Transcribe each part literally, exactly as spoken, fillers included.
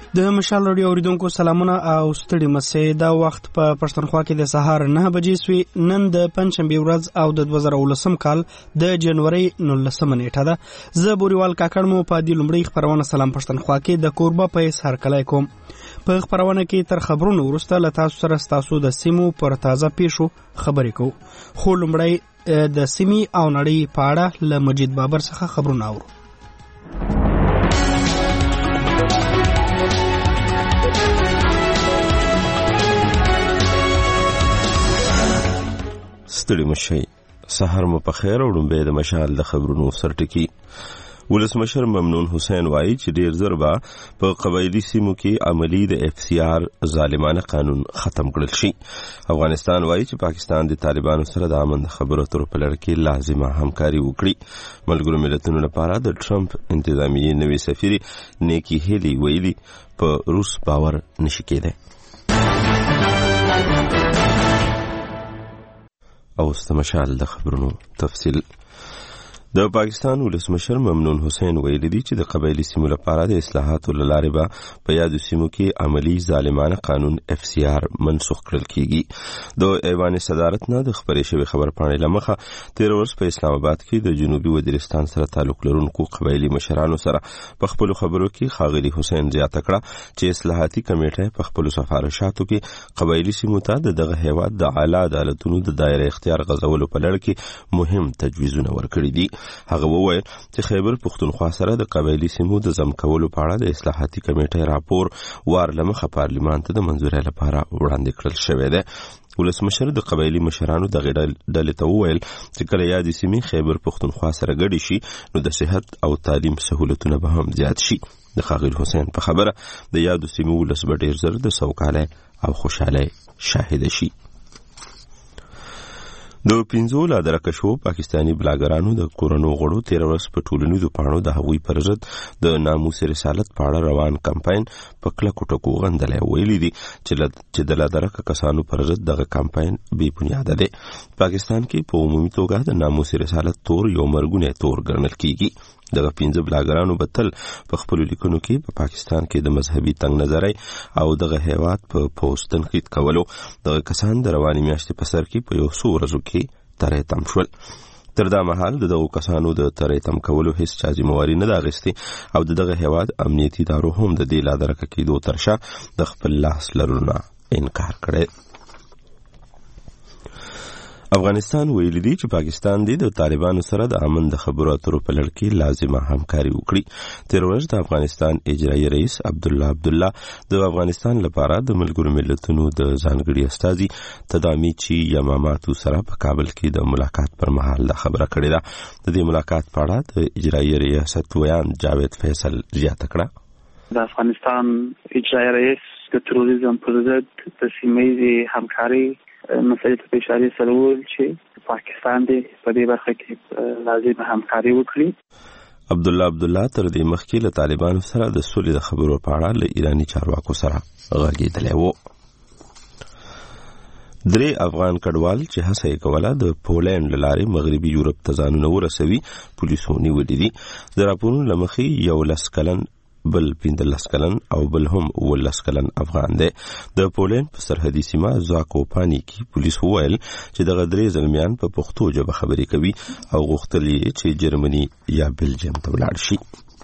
د مشال رادیو اوریدونکو سلامونه او ستړي مسئ. دا وخت په پښتونخوا کې د سهار نه بجې سوي. نن د پنځشنبې ورځ او د دوه زره ولسم کال د جنوري نولسمه نیټه ده. زه بوریوال کاکړ مو په دې لومړۍ خبرونه سلام پښتونخوا کې د کوربه په هر کله کوم. په خبرونه کې تر خبرونو وروسته له تاسو سره تاسو د سیمو پر تازه پیښو خبرې کوو. خو لومړی د سیمې او نړۍ په اړه له مجید بابر څخه خبرونه اورو. ستړي مشئ. سحر مو په خیر. وړاندې د مشال د خبرونو سرټکی. ولسمشر ممنون حسین وایي چې ډیر زر به په قبایلی سیمو کې عملی د اف سی آر ظالمانه قانون ختم کړل شي. افغانستان وایي چې پاکستان د طالبانو سره د امن خبرو اترو په لړ کې لازمه همکاري وکړي. ملګرو ملتونو لپاره د ټرمپ انتظامیه نوې سفیر نیکی هیلی ویلي په روس باور نشي کېدای. او استمشال د خبرونو تفصیل. د پاکستان ولسمشر ممنون حسین ویلي دی چې د قبایلی سیمو لپاره د اصلاحاتو له لارې به په یادو سیمو کې عملی ظالمانه قانون اف سی آر منسوخ کړل کیږي. د ایوان صدارت نه د خبرې شوی خبرپاڼې له مخه تیر ورځ په اسلام آباد کې د جنوبي وزیرستان سره تعلق لرونکو قبایلی مشرانو سره په خپل خبرو کې ښاغلي حسین زیاته کړه چې اصلاحاتي کمیټه په خپل سفارشاتو کې قبایلی سیمو ته دغه هیواد د اعلی عدالتونو د دایره اختیار غځولو په لړ کې مهم تجویزونه ورکړي دي. هغه وویل چې خیبر پښتونخوا سره د قبایلی سیمو د ضم کولو په اړه د اصلاحاتي کمیټې راپور وار لمخه پارلیمان ته د منځورۍ لپاره وړاندې کړل شوی دی. ولسمشر د قبایلی مشرانو د ډلې ته وویل چې کله یادې سیمې خیبر پښتونخوا سره ګډې شي نو د صحت او تعلیم سهولتونه به هم زیات شي. د ښاغلي حسین په خبره د یادو سیمو ولس به ډېر زر د سوکالۍ او خوشحالۍ شاهده شي. د پنځو لا درکشو پاکستانی بلاګرانو د کورونو غړو تیر ورځ په ټولنیزو پاڼو د هغوی پر ضد د ناموس رسالت په اړه روان کمپاین په کلکو ټکو غندلی. ویلي دي چې د لا درکه کسانو پر ضد دغه کمپاین بې بنیاده دی. پاکستان کې په عمومي توګه د ناموس رسالت تور یو مرګونی تور ګڼل کیږي. دغه پنځه بلاګرانو به تل په خپلو لیکنو کې په پاکستان کې د مذهبي تنګ نظرۍ او دغه هیواد په پوسټ تنقید کولو. دغه کسان د روانې میاشتې په سر کې په یو څو ورځو کې ترې تم شول. تر دا مهال د دغو کسانو د ترې تم کولو هیڅ چا ذمواري نه ده اخیستې او د دغه هیواد امنیتي ادارو هم د دې لادرکه کېدو تر شا د خپل لاس لرلو نه انکار کړی. افغانستان ویلي دی چې پاکستان دی د طالبانو سره د امن د خبرو اترو په لړ کې لازمه همکاري وکړي. تیر ورځ د افغانستان اجرایي رئیس عبدالله عبدالله د افغانستان لپاره د ملګرو ملتونو د ځانګړي استازي تدامیچی یماماتو سره په کابل کې د ملاقات پر مهال دا خبره کړې ده. د دې ملاقات په اړه د اجرایي ریاست ویان جاوید فیصل زیاته کړه. د افغانستان اجرایي رئیس د تروریزم پر ضد د سیمه‌ییزې همکاري مسئلې ته اشاره سره وویل چې پاکستان دی په دې برخه کې لازم همکاري وکړي. عبدالله عبدالله تر دې مخکې له طالبانو سره د سولې د خبرو په اړه له ایراني چارواکو سره غږېدلی و. درې افغان کډوال چې هڅه یې کوله د پولینډ له لارې مغربي یورپ ته ځانونه ورسوي پولیسو نیولي دي. د راپورونو له مخې یو لس کلن بل پنځلس کلن او بل هم اوولس کلن افغان دی. د پولینډ په سرحدي سیمه زاکوپاني کې پولیس وویل چې دغه درې زلمیان په پښتو ژبه خبرې کوي او غوښتل یې چې جرمني یا بلجیم ته ولاړ شي.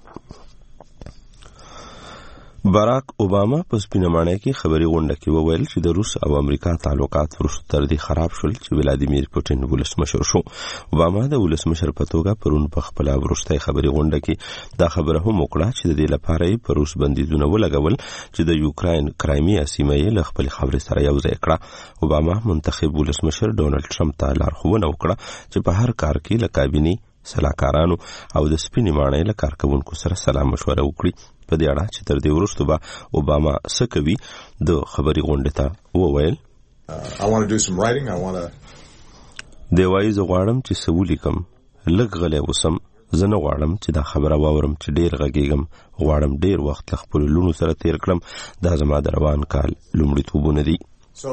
باراک اوباما په سپینمانۍ کې خبري غونډه کې وویل چې د روس او امریکا تعلقات وروسته تر دې خراب شول چې ولادیمیر پوتین ولسمشر شو. اوباما د ولسمشر په توګه پرون په خپل وروستۍ خبري غونډه کې دا خبره هم وکړه چې د دې لپاره یې په روس بندیزونه ولګول چې د یوکراین کرایمیا سیمه یې له خپل خبرې سره یو ځای کړه. اوباما منتخب ولسمشر ډونالد ټرمپ ته لارښوونه وکړه چې په هر کار کې له کابینې سلاکارانو او د سپینې ماڼۍ له کارکوونکو سره سلا مشوره وکړي. په دې اړه چې تر دې وروسته به اوباما څه کوي د خبري غونډې ته وویل دی وایي زه غواړم چې څه ولیکم، لږ غلی اوسم. زه نه غواړم چې دا خبره واورم چې ډېر غږېږم. غواړم ډېر وخت له خپلو لوڼو سره تیر کړم. دا زما د روان کال لومړیتوبونه دي.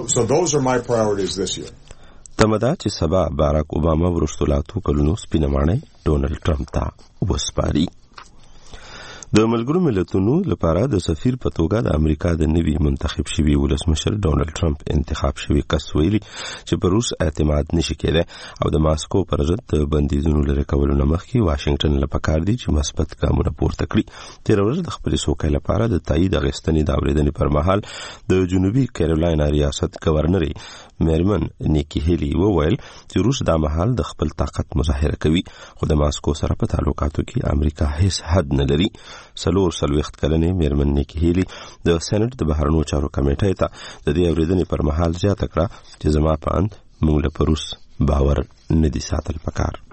تمه ده چې سبا باراک اوباما وروستو لا اتو کلونو سپینه ماڼۍ ډونالډ ټرمپ ته وسپاري. د ملګرو ملتونو لپاره د سفیر په توګه د امریکا د نوي منتخب شوي ولسمشر ډونالد ټرمپ انتخاب شوی کس ویلي چې په روس اعتماد نشي کېدای او د ماسکو پر ضد د بندیزونو لرې کولو نه مخکې واشنگټن له پکار دي چې مثبت ګامونه پورته کړي. تېره ورځ د خپلې سوکې لپاره د تایید اخیستنې د اورېدنې پر مهال د جنوبي کیرولاینا ریاست گورنرې میرمن نیکی هیلی وویل چې روس دا مهال د خپل طاقت مظاهره کوي خو د ماسکو سره په تعلقاتو کې امریکا هیڅ حد نه لري. سلور سلويخت کلنې میرمن نیکی هیلی د سېنات د بهرنیو چارو کمیټې ته د دې اورېدنې پر مهال زیاته کړه چې زما په اند موږ له روس باور نه دي ساتل پکار.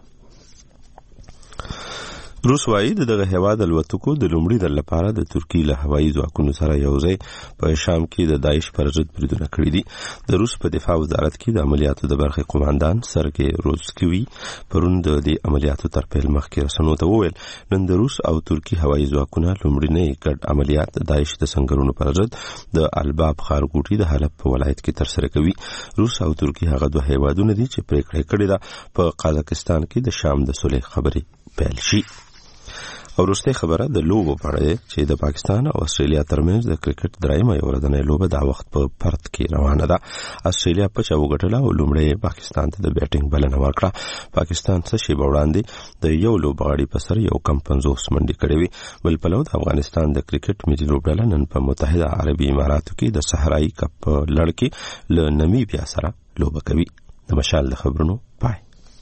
روس وايي دغه هیواد الوتکو د لومړي ځل لپاره د ترکیې له هوایي ځواکونو سره یوځای په شام کې د داعش پر ضد بریدونه کړي دي. د روس په دفاع وزارت کې د عملیاتو د برخې قوماندان سرګي روزسکي پرون د دې عملیاتو تر پیل مخکې رسنیو ته وویل نن د روس او ترکیې هوایي ځواکونه لومړنی ګډ عملیات د داعش د سنگرونو پر ضد د الباب ښارګوټي د حلب په ولایت کې ترسره کوي. روس او ترکیې هغه دوه هیوادونه دي چې پریکړه کړې ده په قازقستان کې د شام د صلح خبرې پیل شي. او وروستۍ خبره د لوبو په اړه چې د پاکستان او استرالیا ترمنځ د کرکټ درېیمه یو ورځنۍ لوبه دا وخت په پرت کې روانه ده. استرالیا پچه وګټله او لومړی پاکستان ته د بیټینګ بلنه ورکړه. پاکستان څه شی وړاندې د یو لوبغاړي په سر یو کم پنځوس منډې کړې وي. بل پلو د افغانستان د کرکټ ملي لوبډله نن په متحده عربي اماراتو کې د صحرایي کپ په لړ کې له نمیبیا سره لوبه کوي. د مشال د خبرونو پای.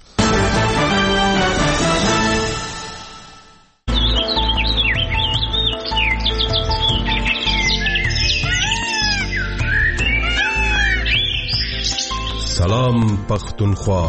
سلام پختونخوا.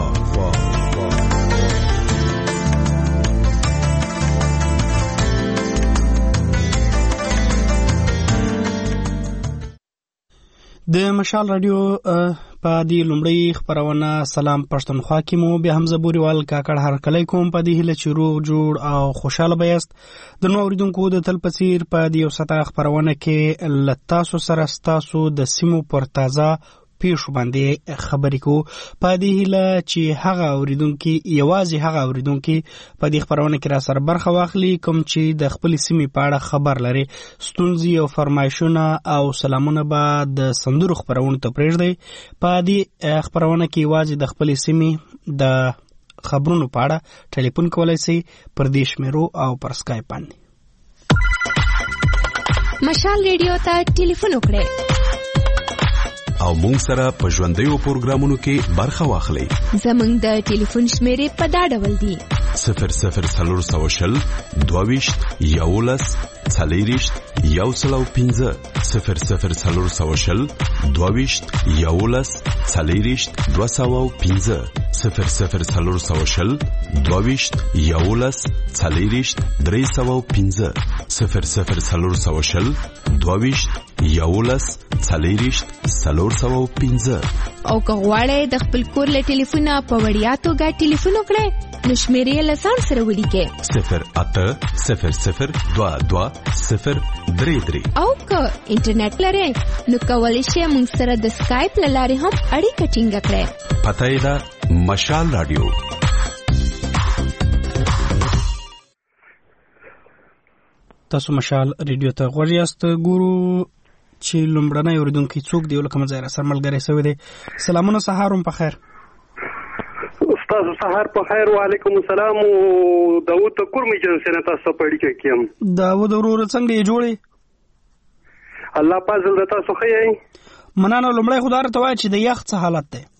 د مشال رادیو په دې لومړی خبرونه سلام پښتونخوا کې مو بیا هم زبوريوال کاکړ هر کله کوم په دې هله چروغ جوړ او خوشاله بیاست. د نو اوریدونکو د تل پسیر په دې وسطه خبرونه کې لتاسو سره ستاسو د سیمو پر تازه پیښو باندې خبرې کو. په دې هله چې هغه اوریدونکو یوازې هغه اوریدونکو په دې خبرونه کې را سره برخه واخلي کوم چې د خپل سیمې په اړه خبر لري. ستونزې او فرمایشونه او سلامونه به د سندرو خبرونه ته پرېږدي. په دې خبرونه کې یوازې د خپل سیمې د خبرونو په اړه ټلیفون کولای شي پر دې شمیرو او پر سکایپ باندې. مشال ریډیو ته ټلیفون وکړئ او مونږ سره په ژوندیو پروګرامونو کې برخه واخلئ. زمونږ د ټلیفون شمیرې په دا ډول دي: صفر صفر څلور سوه شل دوه ویشت یولس څلېرویشت یو سل او پنځه صفر صفر څلور سوه شل دوه ویشت یولس څلېرویشت دوه سوه او پنځه صفر صفر څلور سوه شل دوه ویشت یولس څلېرویشت درې سوه او پنځه صفر صفر څلور سوه شل دوه ویشت یولس څلېرویشت څلور سوه او پنځه. او که غواړئ د خپل کور له ټلیفونه په وړیا توګه ټلیفون وکړئ نو شمیرې له ځان سره ولیکئ: صفر اته صفر صفر دوه دوه صفر درې درې. او که انټرنیټ لرئ نو کولی شئ موږ سره د سکایپ له لارې هم اړیکه ټینګه کړئ. پته یې ده مشال رادیو. تاسو مشال ریډیو ته غوږ یاست. ګورو چې لومړنی اوریدونکی څوک دی او له کومه ځایه را سره ملګری شوی دی. سلامونه، سهار هم په خیر. استاد سهار په خیر. وعلیکم السلام. داود ته کورمې جنسه نه تاسو په اړیکه کې یم. داود ورور څنګه یې جوړې؟ الله پازل د تاسو ښه یې. مننه. لومړی خو دا راته وایه چې د یخ څه حالت دی؟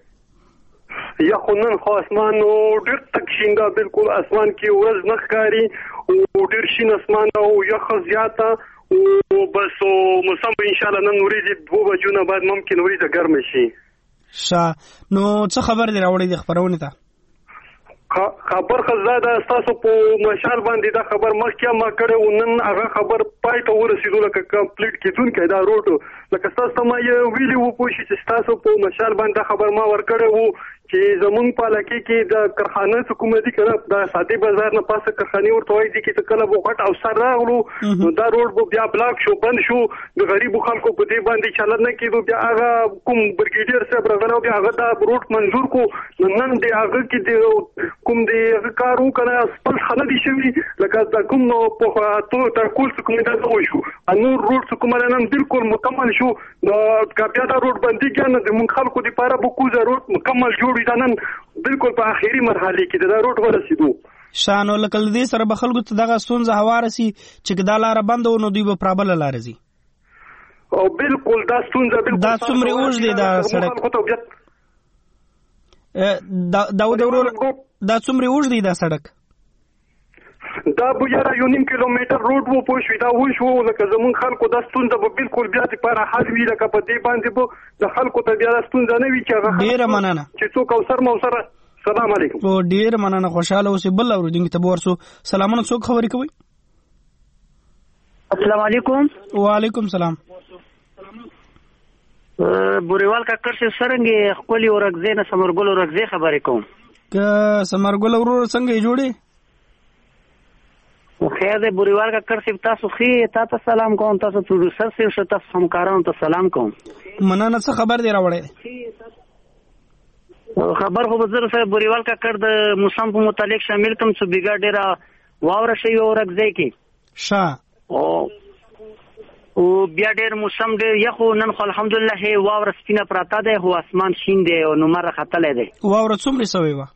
یخ نن خو اسمان ډېر تک شینګه، بالکل اسمان کې ورځ نه ښکاري او ډېر شین اسمان او یخ زیاته او بس موسم ان شاء الله نن ورځې دوه بجو نه بعد ممکن ورځ ګرم شي. شا نو څه خبر دی راوړی د خبرونه ته؟ خبر خزاده تاسو په مشال باندې دا خبر مخکې ما کړو، نن هغه خبر پای ته ورسېدو لکه کمپلیټ کیدون کې دا روټ لکه تاسو ته ما یې ویلي وو پوه شئ چې ستاسو په مشال باندې خبر ما ورکړی وو چې زمونږ په علاقې کې د کارخانه څه کومه دي که نه د سادي بازار نه پاسه کارخانې ورته وایي دي چې کله به غټ افسر راغلو نو دا روډ به بیا بلاک شو بند شو د غریبو خلکو په دې باندې چلن نه کېدو بیا هغه کوم برګیډیر صاحب راغلی بیا هغه دا روډ منظور کو نو نن د هغه کې د کوم د هغه کار وکړه خپل خانه دي شوي لکه دا کوم په تو تر کول څه کومې دا وشو نور روډ څه کومه نن بالکل مکمل شو نو بیا دا روډ بندي کېنه د مونږ خلکو لپاره به کوزه روډ مکمل جوړ دا نن بالکل په اخیری مرحله کې دا روډ ورسېدو شانو لکه دې سره به خلکو ته دغه ستونزه هوارسي چې دا لاره بند نو دوی به پرابله لاره ځي او بالکل دا ستونزه بالکل دا څومره اوږد دی دا سړک دا دا ورور دا څومره اوږد دی دا سړک دا به یاره یو نیم کیلومتر روډ وو پوه شوې دا وشو لکه زمونږ خلکو دا ستونزه به بالکل بیا دپاره حل وي لکه په دې باندې به د خلکو ته بیا دا ستونزه نه وي چې هغه ډېره مننه چې څوک اوسر موسره سلام علیکم او ډېره مننه خوشحاله اوسئ بل اورېدونکي ته به ورسو سلامونه څوک خبرې کوئ السلام علیکم وعلیکم سلام بوریوال کاکړ صاحب څرنګې ښکلي ورکځې نه ثمرګل ورکځې خبرې کوم که ثمرګل ورور څنګه یې جوړې خیر دی بوریوال کاکړ صاحب تاسو ښې تا ته سلام کوم تاسو پروډوسر صاحب شه تاسو همکارانو ته سلام کوم مننه څه خبر دی راوړی خبر خو به زه صاحب بوریوال کاکړ د موسم په متعلق شامل کوم چې بیګا ډېره واوره شوې ورکځې کې ښه او بیا ډېر موسم ډېر یخ نن خو الحمدلله واوره سپینه پراته ده خو اسمان شین دی او نمر راختلی دی واوره څومره سوې وه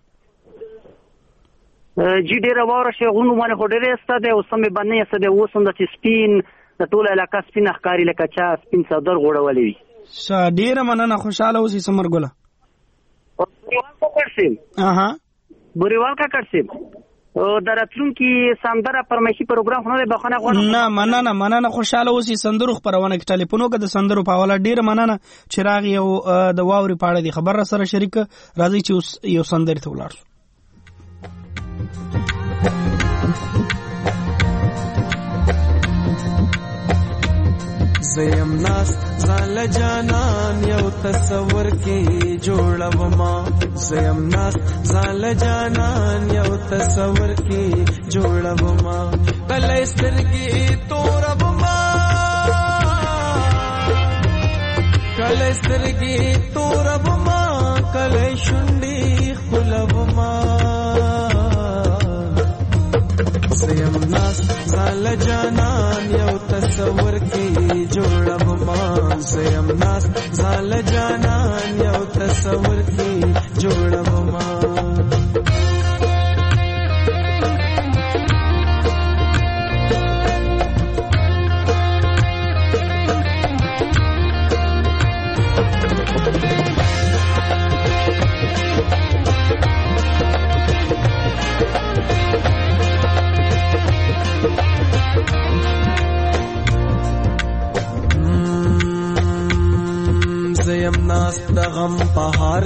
جی ډېره واوره شوې غرونو باندې خو ډېره ایسته دی اوس هم یې بند نه ایسته دی اوس هم داسې سپین د ټوله علاقه سپینه ښکاري لکه چا سپین څادر غوړولی وي ښه ډېره مننه خوشحاله اوسئ ثمرګله بوریوال کاکړ صاحب بوریوال کاکړ صاحب د راتلونکي سندره فرمایشي پروګرام خو نه دی بخښنه غواړم نه مننه مننه خوشحاله اوسئ سندرو خپرونه کې ټلیفون وکړه د سندرو په حواله ډېره مننه چې راغی او د واورې په اړه دې خبر را سره شریک راځئ چې اوس یو سندرې ته ولاړ شو زیم ناست ځان له جانان یو تصور کې جوړوما زیم ناست ځان له جانان یو تصور کې جوړوما کله سترګې توربما کله سترګې توربما کله شونډې خپلوما زیم ناست ځان له جانان یو تصور کې جوړوما زیم ناست ځان له جانان یو تصور کې جوړوما زیم ناست د غم پهار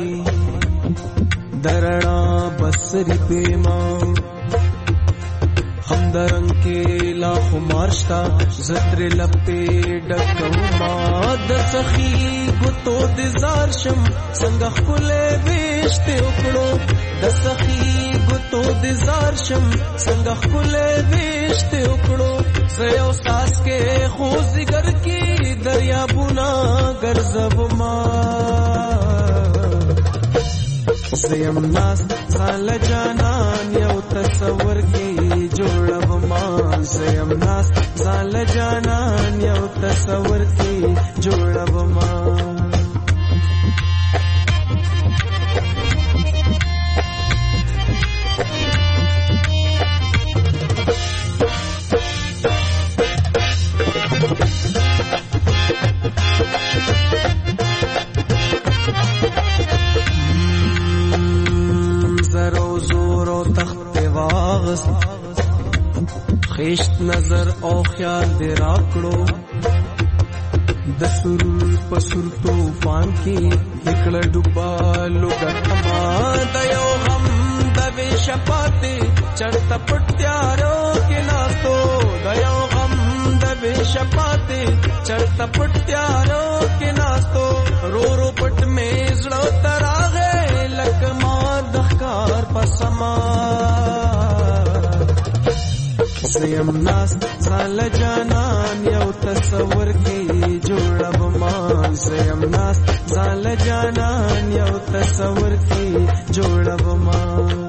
کې درنا بسری پیما هم درنګ کې لا خمارشتا زتر لپې ډکوما د سخی ګوتو د زار شم څنګه خپلې وېشته وکړو د سخی ګوتو د زار شم څنګه خپلې وېشته وکړو زه یو ساس کې خو زیګر کې دریابونه ګرځوما زیم ناست ځان له جانان یو تصور کې جوړوما زیم ناست ځان له جانان یو تصور کې جوړوما خیشت نظر او خیال دې راکړو د سرور په سر طوفان کې نکړه ډوبالو ګټما د یو غم د بې شفاعتې چرته پټیارو کې ناستو د یو غم د شپاته چرته پټیارو کې ناستو رو رو پټ میز لو تراغه لک ما دخکار پسما زیم ناس زال جانان یو تصور کې جوړب ما زیم ناس زال جانان یو تصور کې جوړب ما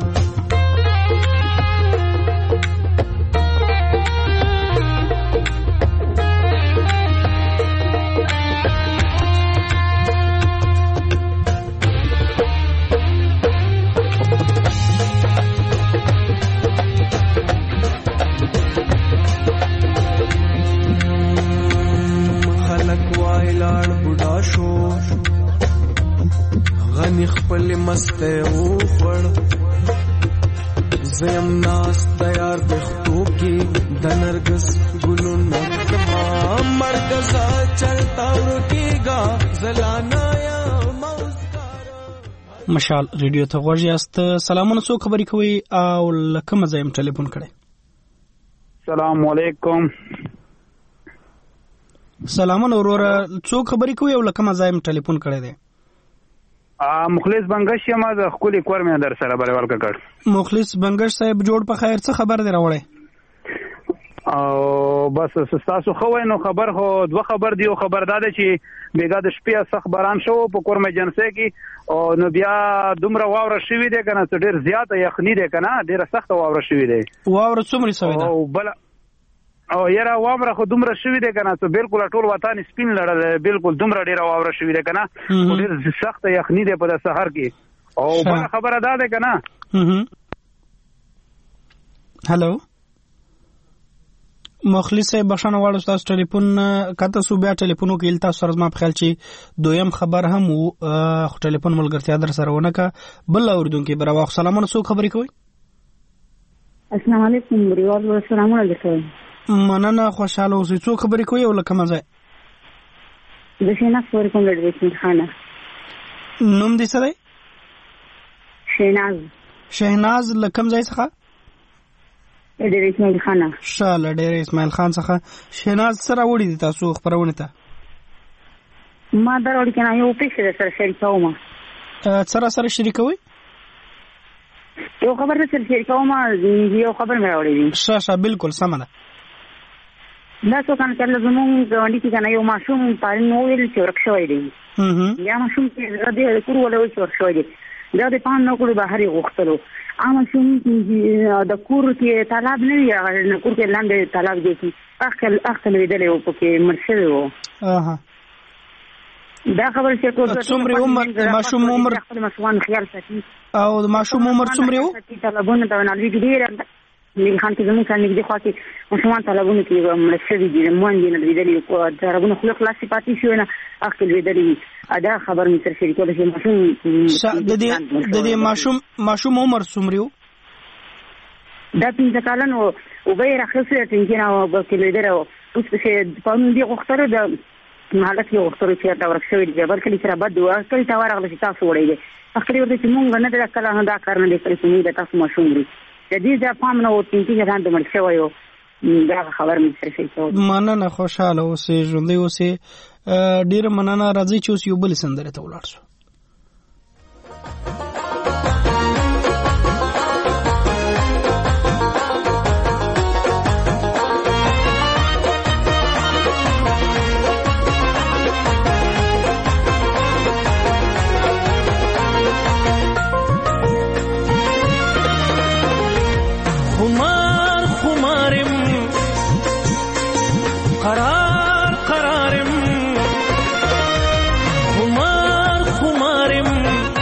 غنی خپل مسته او خړ زیم ناس تیار دختو کی د نرګس ګلو نکما مرګزا چلتا ورکیگا زلانا یا موسکارا مشال ریډیو ته غوږ یاست. سلامونه، څو خبرې کوي او لکه مزایم ټلیفون کړي؟ السلام علیکم. سلامونه وروره، څو خبرې کوي او لکه مزایم ټلیفون کړي دی؟ مخلص بنگش یم د خپل کور مې در سره بلوال کړ. مخلص بنگش صاحب جوړ په خیر، څه خبر دی راوړی؟ او بس تاسو خو نو خبر هو دوه خبر دی. او خبر داده چې بیګا د شپې سخت باران شو په کور مې جنسه کې، او نو بیا دومره واوره شوې ده کنه چې ډیر زیاته یخنی ده کنه، ډیره سخت واوره شوې ده. واوره څومره شوې ده؟ او بل او یاره واوره خو دومره شوې ده کنه چې بالکل ټول وطن سپین لړل، بالکل دومره ډیره واوره شوې ده کنه، ډیر سخت یخنی ده په سحر کې. او بل خبره ده کنه. هالو مخلص بخښنه غواړم، تاسو ټلیفون کته سو بیا ټلیفون وکیل تاسو سره ما په خیال چې دویم خبر هم خو ټلیفون ملګرتیا در سره ونه کا. بل اوردونکو برابر سلامونه، څو خبرې کوي؟ السلام علیکم ریواز و سلام علیکم. مننه، خوشاله اوسئ. څو خبرې کوي او لکه مزه؟ د شیناز پورې کوم لړ وکړ خانه. نوم دې څه دی؟ شیناز. شیناز لکم ځای څخه؟ ډېر اسماعیل خان. شاله ډېر اسماعیل خان څخه. شیناز سره وړي دي تاسو خبرونه ته؟ ما دروړي کنه یو پیښه سره شریکوم. سره سره شریکوي؟ یو خبر سره شریکوم، یو خبر مې راوړی دی. شاشه بالکل سم ده. دا څو کان کله زموږ غونډې کې کنه یو ماشوم پارین ویل چې ورکشوي دی. هه یا ماشوم چې زده کور ولوي چې ورکشوي دی. دا د پان نو کړو بهر غوښتلو. اما شوم د کور کې طلب نه وي، د کور کې لاندې طلب دی چې اخل اخل ویدلې او پکې مرشد وو. اها دا خبر چې کو څومره عمر ماشوم عمر خپل مسوان خیال ساتي او ماشوم عمر څومره وو؟ طلبونه دا نه لګي ډیر نه خان کې زموږ څنګه دي خو کې مسوان طلبونه کې مرشد دي مون دي نه ویدلې او طلبونه خو خلاص پاتې شو نه اخل ویدلې. ادا خبر مې تر شریکو د ماشوم د دې د دې ماشوم ماشوم عمر څومره وو؟ دا پنځه کالن او او به راخصه څنګه نه او په کې لیدره او څه په دې وختره د حالت یو وختره چې دا ورکشوي دی بل کلی سره بد وو کله تا ورغله چې تاسو وړي دي اخري ورته چې مونږ نه دا کله نه دا کار نه کوي چې دا تاسو ماشوم دی د دې ځا پام نه و چې څنګه دا مړ شوی یو دا خبر مې تر شریکو. مننه، خوشاله اوسئ، ژوندۍ اوسئ. ډیر مننه. راځي چې اوس یو بل سندره ته ولاړ شو. خمار خمارم قرار قرارم خمار خمارم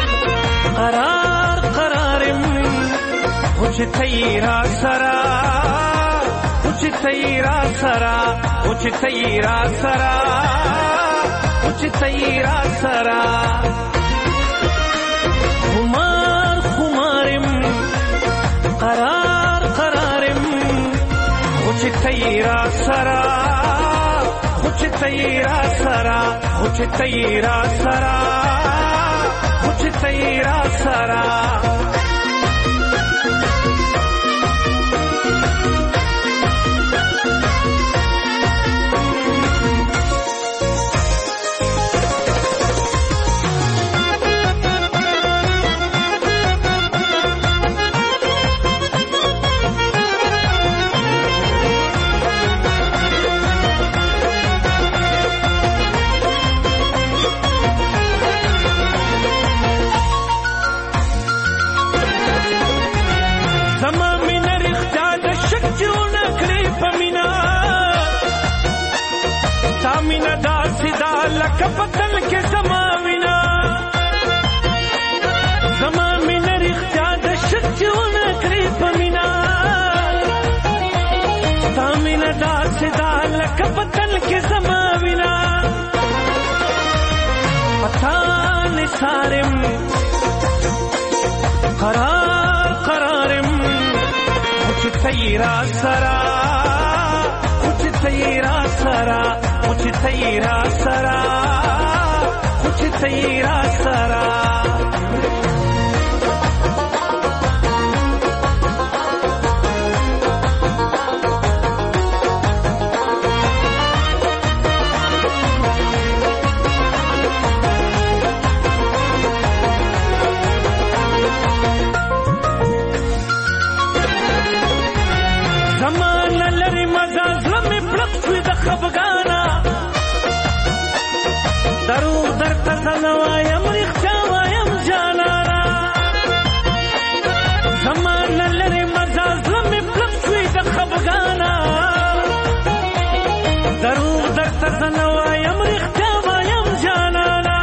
قرار قرارم خوش تیرا سرا خوش تیرا سرا خوش تیرا سرا خوش تیرا سرا خمار خمارم قرار قرارم خوش تیرا سرا خوش تیرا سرا خوش تیرا سرا خوش تیرا سرا لکه پتل کې زما وینا زما مینه رښتیا د شچونه کړې په مینا ستا مینه داسې ده لکه پتل کې زما وینا پتا نثارم قرار قرارم مجھ تیرا سرا مجھ تیرا سرا مجھ تیرا سرا مجھ تیرا سرا خفګانا درو درته زنوایم رښتیا وایم جانانا زمانه لرې مزه زړه مې پلک شوی د خفګانا درو درته زنوایم رښتیا وایم جانانا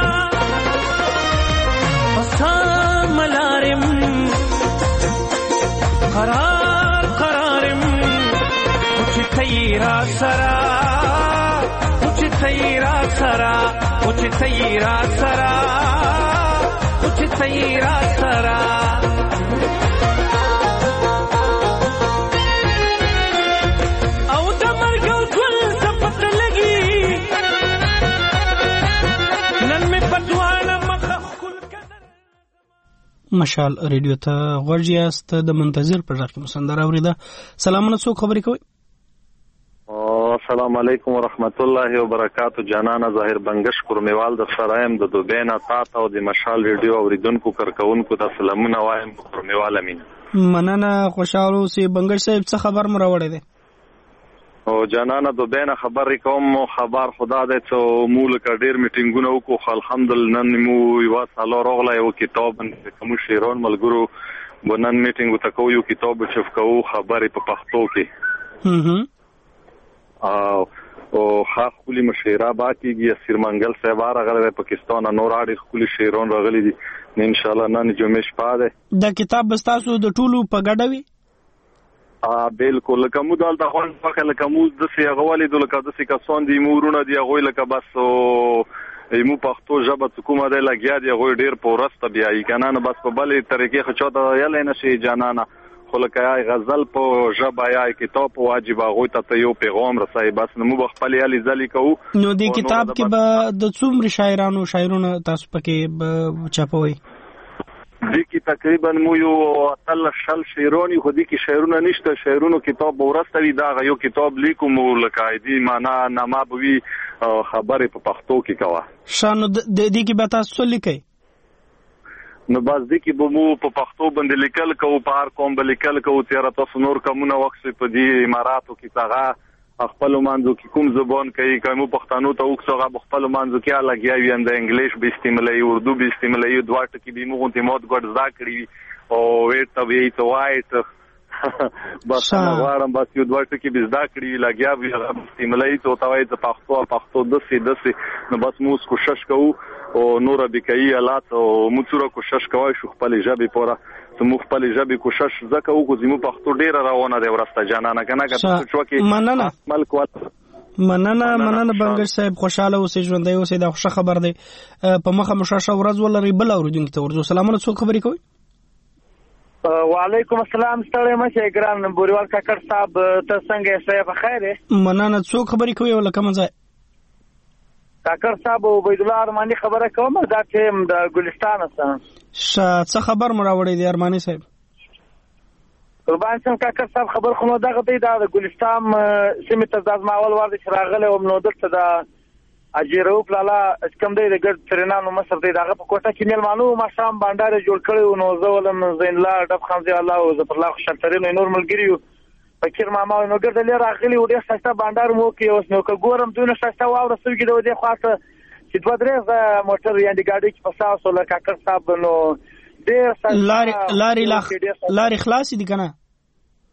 پسام لارم قرار قرارم مجھ تیرا سرا تیرا سرا مجھ تیرا سرا مجھ تیرا سرا او د مرګ ګل زپت لګي نن مې پټوانه مخ خل کړه مشال ریډیو ته غوړجیاست د منتظر پر ځکه مسندر اوریده سلامونه څوک خبرې کوي السلام علیکم ورحمت الله وبرکاتہ جانانا ظاهر بنگش کورمیوال د سرایم د دوبینا تاسو او د مشال ریډیو اوریدونکو کارکونکو ته سلامونه وایم کورمیوال امین مننه خوشاله سي بنگش صاحب څه خبر مو راوړی دی او جانانا دوبینا خبر کوم خبر خدا دې ته مول کډیر میټینګونه وکړو الحمدلله نن مو یو سالو راغله یو کتاب کوم شیرون ملګرو ونن میټینګ وکړو یو کتاب چې فکو خبرې په پښتو کې هم او او خاص کلی مشیره باقیږي سیرمنګل صاحب راغلی پاکستان نور اړي کلی شیرون راغلي دي ان شاء الله نن جمعه شپه ده دا کتاب بستاسو د ټولو په ګډه وي ا بالکل کوم دال د خپل پخه لکه مو د سی غوالي د لکه د سی کسان دي مورونه دی غوي لکه بس ایمو پښتو ژبه کومه ده لګیا دی غوي ډیر پورسته بیا یې کنه بس په بلې طریقې خچاته یل نه شي جانانا خلک یا غزل په ژبه یا کتاب واجب غوي ته یو پیغام رسای بس نو بخپل یالي ځلی کو نو دی کتاب کې به د څومره شاعرانو شاعرونو تاسو پکې چاپوي دی کی تقریبا مو یو تل شل شعرونی خو دی کی شعرونه نشته شعرونو کتاب ورسته وی دا یو کتاب لیکوم لکایدی معنا نامه بوي خبره په پښتو کې کوا شانو د دې کې به تاسو لیکي نو باز دی کی به مو په پښتو باندې لیکل کو په هر کوم باندې لیکل کو تیر تاسو نور کومه وخت په دې اماراتو کې تاغه خپل مانځو کې کوم زبان کوي کوم پښتنو ته وکړه خپل مانځو کې لګیا وي اند انګلیش به استعمالي اردو به استعمالي دوه ټکی به موږ ته مود ګډ ذکرې او ویټ وی ته وایټ بس نو غواړم بس یو دوه ټکی به ذکرې لګیا وي استعمالي ته توای ته پښتو پښتو د سي د سي نو بس موږ کوشش کوو او نور به کوي حالات او موږ سره کوشش کوو شو خپل ژبه پورا زموږ خپل ژبه کوشش زکه وکړو زموږ پښتو ډیره روانه دی ورسته جانانه کنه که څه چې مننه ملک مننه مننه بنگش صاحب خوشاله اوسې ژوندۍ اوسې دا خوشا خبر دی په مخه مشاشه ورځ ولري بل اوریدونکو ته ورځو سلامونه څوک خبرې کوي وعلیکم السلام ستړی مشه ګران بوریوال کاکړ صاحب ته څنګه یې په خیر مننه څوک خبرې کوي ولکه مزه کاکړ صاحب عبید الله ارمانی خبره کوم دا ټیم د ګلستان سره څه خبر مراوړې دی ارمانی صاحب قربان شم کاکړ صاحب خبر خو نو دغه دی د ګلستان سیمه ته د ماول ورده شراغله او نو دلته د اجیرو پلالا کوم دی د ګډ ترنانو مصر دی دغه په کوټه کې ملمانو ما شام باندې جوړ کړو نو زولم زین الله ډب خان دی الله او زفر الله شترینو نور ملګریو فکر ماما نو ګرځل راغلی و ډیر شاسته باندې مو کې اوس نو ګورم دونه شاسته واو رسول کې د دې خاصه چې دوه درې موټر یاندې gaadi کې پساسو لکه کاکړ صاحب نو ډیر لاري لاري لاري خلاص دي کنه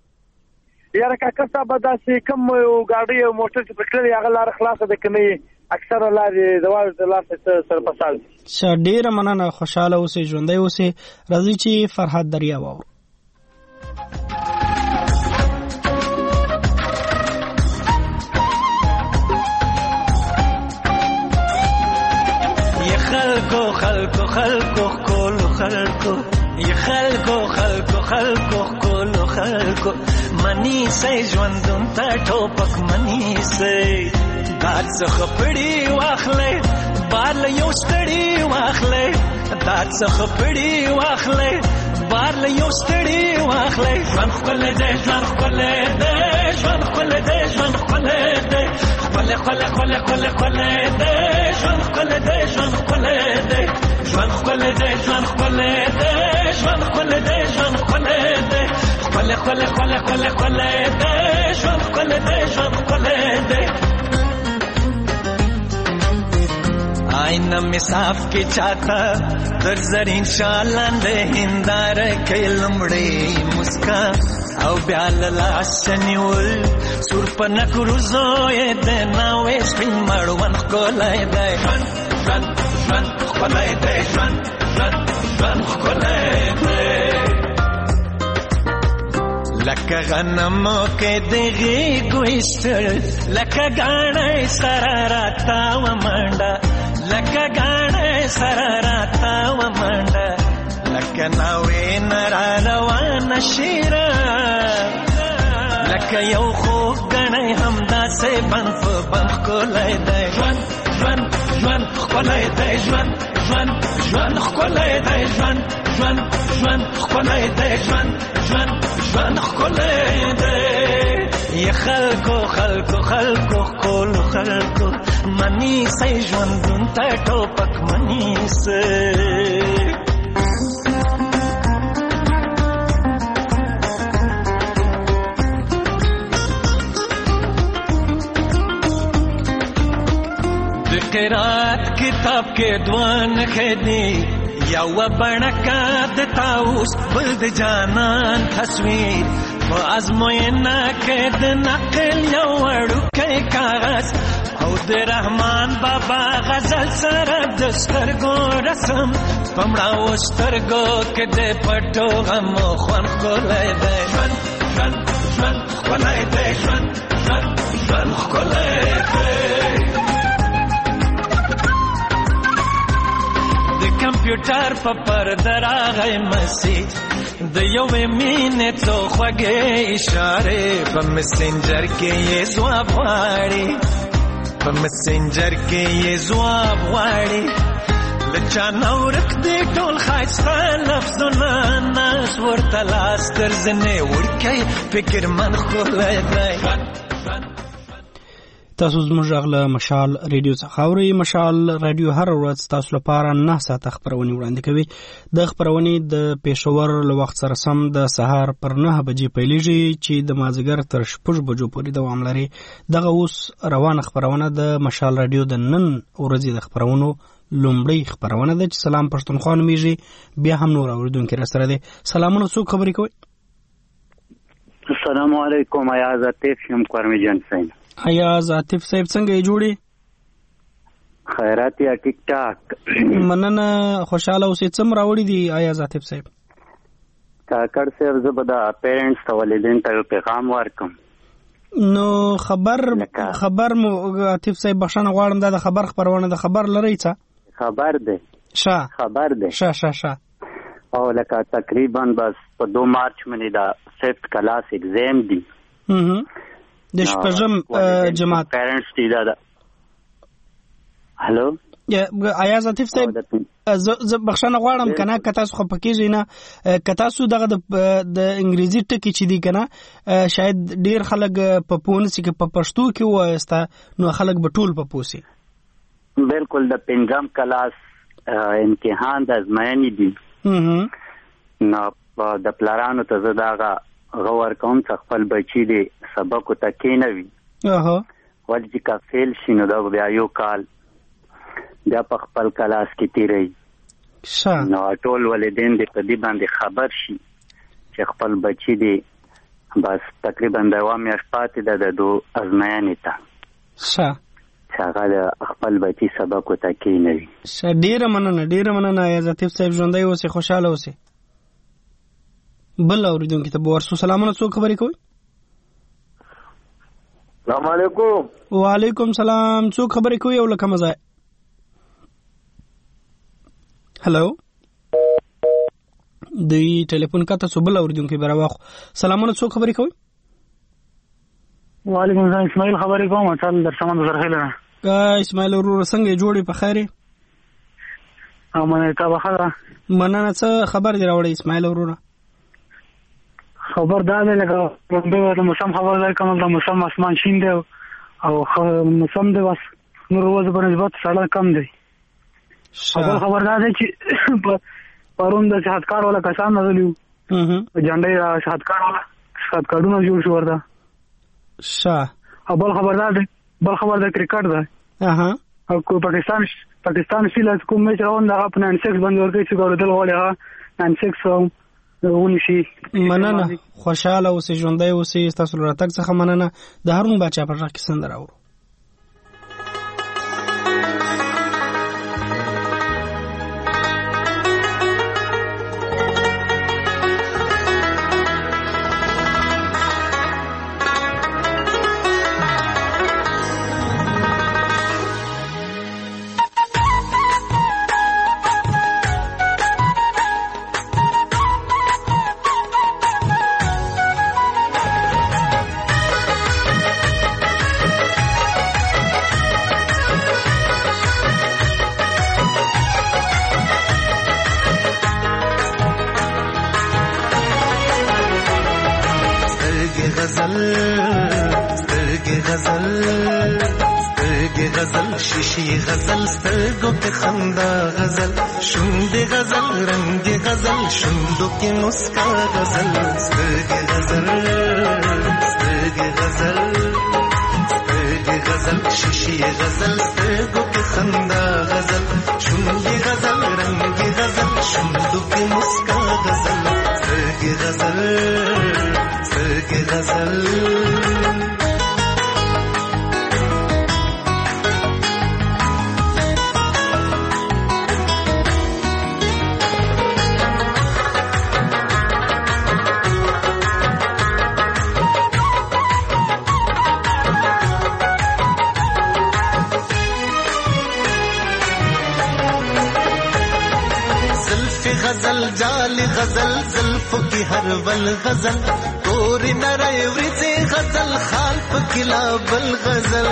یاره کاکړ صاحب دا چې کوم gaadi او موټر چې پکړل هغه لار خلاصه ده کني اکثر لارې د واړو د لاسه سره پسال شه ډیره مننه خوشاله اوسې ژوندۍ اوسې راځي چې فرحات دریا واورو خلکو خلکو خلکو کولو خلکو ی خلکو خلکو خلکو کولو خلکو منی سي ژوندون ته ټوپک منی سي دات څخه پړی واخلې بار له یو ستړي واخلې دات څخه پړی واخلې بار له یو ستړي واخلې ژوند خپل دې ژوند خپل دې ژوند خپل دې ژوند خپل دې خپل خپل خپل خپل خپل دې ژوند خپل دې ژوند خپل دې ژوند خپل دې ژوند خپل دې ژوند خپل دې ژوند خپل دې خپل خپل خپل خپل خپل دې ژوند خپل دې ژوند خپل دې آئینہ میں صاف کے چاہتا در زرین شالاند ہندار کئی لمڑی مسکان او بیال لاشنیول سور پنک روزوی دناوی سپین مروان خکولای دای جوان جوان جوان خکولای دای جوان جوان جوان خکولای دای لکه غنمو که دیگی گویستر لکه گانه سراراتا و منڈا لکه گانه سراراتا و منڈا لکه ناوی نرا روان شیرا لکه یو خوب گانه همدا سی بنف بنف کولای دی جوان جوان جوان خکولای دی جوان جوان جوان خکولای دی جوان جوان جوان خکولای دی جوان جوان جوان خکولای دی ی خلکو خلکو خلکو کولو خلکو منی سی ژوندون ته ټوپک منی سی قرات کتاب کې دوان خدي یو بڼکا د تاوس بل د جانان تصویر په ازموینه کې د نقل یو وړوکی کاغذ او د رحمان بابا غزل سره د سترګو رسم پمړاو سترګو کې د پټو غم خوان خولای دی ژوند ژوند ژوند خولای دی ژوند ژوند ژوند خولای دی کمپیوټر په پرده راغی مسیج د یوې مینې څو خوږې اشارې په مسنجر کې یې ځواب غواړي په مسنجر کې یې ځواب غواړي له چا نه ورک دی ټول ښایسته لفظونه ناس ورته لاس تر زنې وړکی فکرمن ښکلی دی تاسو زموږ غږ له مشال ریډیو څخه اورئ. مشال ریډیو هر ورځ تاسو لپاره نه ساعته خپرونې وړاندې کوي. د خپرونې د پېښور له وخت سره سم د سهار پر نه بجې پیلېږي چې د مازدیګر تر شپږ بجو پورې دوام لري. دغه اوس روانه خپرونه د مشال ریډیو د نن ورځې د خپرونو لومړۍ خپرونه ده چې سلام پښتونخوا نومیږي. بیا هم نور اورېدونکي راسره دي. سلامونه، څوک خبرې کوي؟ السلام علیکم، ایاز عاطف یم کورمیجن سین. ایاز عاطف صاحب څنګه یې جوړې؟ خیرات یا ټیک ټاک. مننه، خوشاله اوسې. څه م راوړي دي ایاز عاطف صاحب؟ کاکړ صاحب زه به د پیرنټس ته والدین ته یو پیغام ورکم. نو خبر خبر مو عاطف صاحب بخښنه غواړم، دا د خبر خپرونه د خبر لرئ څه؟ خبر دی شه خبر دی شه شه شه او لکه تقریبا بس په دو مارچ باندې دا ففت کلاس ایگزام دی د شپږم جماعت پیرنټس دي دا. هلو ایاز عاطف صاحب زه بخښنه غواړم کنه که تاسو خو پکېږئ نه، که تاسو دغه د انګریزي ټکي چې دي کنه شاید ډېر خلک په پوه نسي که په پښتو کې ووایسته نو خلک به ټول په پوه سي. بالکل د پنځم کلاس امتحان د ازموینې دي نو د پلارانو ته زه دغه غور کوم چې خپل بچي دی سبق ته کېنوي ولې چې که فیل شي نو دا بیا یو کال بیا په خپل کلاس کې تیروي. نو ټول والدین دې په دې باندې خبر شي چې خپل بچي دی بس تقریبا د یوه میاشت پاتې ده د دو ازموینې ته. چې هغه د خپل بچي سبق ورته کښېنوي. ډېره مننه ډېره مننه ایاز لطیف صاحب، ژوندی اوسئ، خوشحاله اوسئ. بل اورېدونکي ته به ورسو. سلامونه، څوک خبرې کوئ؟ السلام علیکم. وعلیکم سلام، څوک خبرې کوئ او له کومه ځای؟ هلو، دوی ټلیفون کاته سو. بل اورېدونکي به راواخو. سلامونه، څوک خبرې کوئ؟ وعلیکم السلام، اسماعیل خبرې کوم، چل در سامان زرخیل نه. اسماعیل ورور څنګه جوړې په خیر؟ او منه کا بخره. مننه، څه خبر دی راوړی اسماعیل ورور؟ خبر دا دی لکه د موسم خبر دی، کوم د موسم اسمان شین دی او موسم دی، بس نور ورځ په نسبت سړی کم دی. خبر خبر دا دی چې پرون د شهادکار والا کسان نازلیو جنډې را شهادکار والا شهادکارونه جوړ شو ورته. شاه او بل خبر دا دی، بل خبر د کرکټ دی. اها او کو پاکستان پاکستان سیل کوم میچ روان دا په ناین سکس باندې ورکړي چې ګوردل غواړي ها ناین سکس ونشي. مننه، خوشاله اوسئ، ژوندی اوسئ. تاسو له راتګ څخه مننه. د هارون باچا په غږ کې سندره اورو. شیشی غزل سترگو کے خندا غزل شند غزل رنگ غزل شندو کی مسکا غزل سترگ غزل سترگ غزل سترگ غزل شیشی غزل سترگو کے خندا غزل شند غزل رنگ غزل شندو کی مسکا غزل سترگ غزل سترگ غزل. غزل جال غزل زلف کی ہر ول غزل توری نرے ورزے غزل خالف کلا بل غزل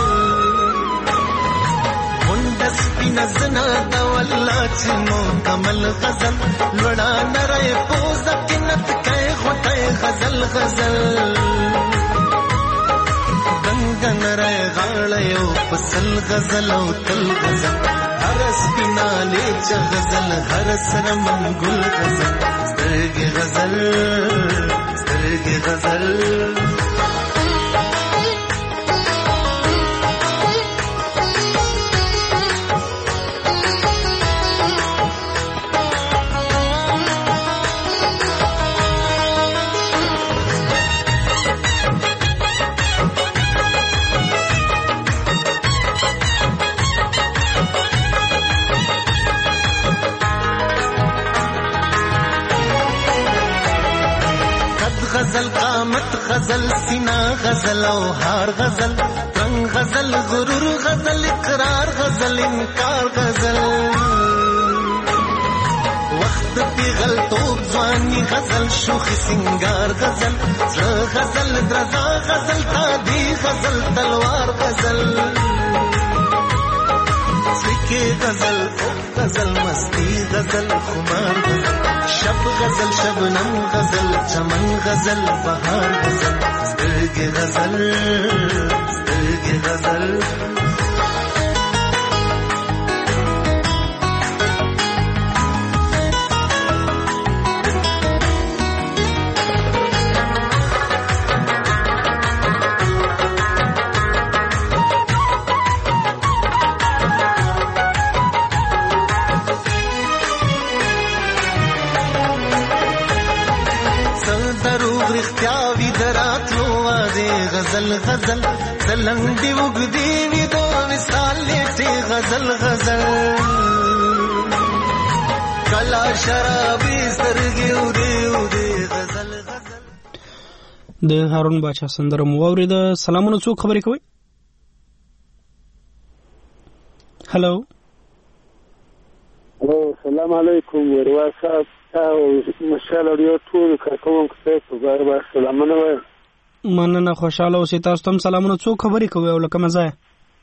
منڈس پی نزنا دولا چمو کمل غزل لڑا نرے پوزا کنت کئے غٹے غزل غزل گنگن رے غاڑیو پسل غزل او تل غزل ہرس بنا لے غزل ہرس رمن گل غزل سترگ غزل سترگ غزل. غزل قامت غزل سینا غزل او ہار غزل رنگ غزل غرور غزل اقرار غزل انکار غزل وقت پی غلطوب ځواني غزل شوخ سنگار غزل غزل درزا غزل تادی غزل تلوار غزل سکے غزل غزل مستی غزل خمار غزل شب غزل شبنم غزل چمن غزل بہار غزل سترگ غزل سترگ غزل. غزل غزل زلنګ دی وګ دی وی دوه وصال لیتی غزل غزل کلا شرابی سترګې ودې ودې غزل غزل. د هارون باچا سندره مو واورېده. سلامونه، څوک خبرې کوي؟ هلو هلو السلام علیکم وروا صاحب او مشال اړیو ټول کارکوونکو ته په بار بار سلامونه وایم. مننه، خوشاله اوسئ. تاسو ته هم سلامونه. څوک خبرې کوي او له کومه ځایه؟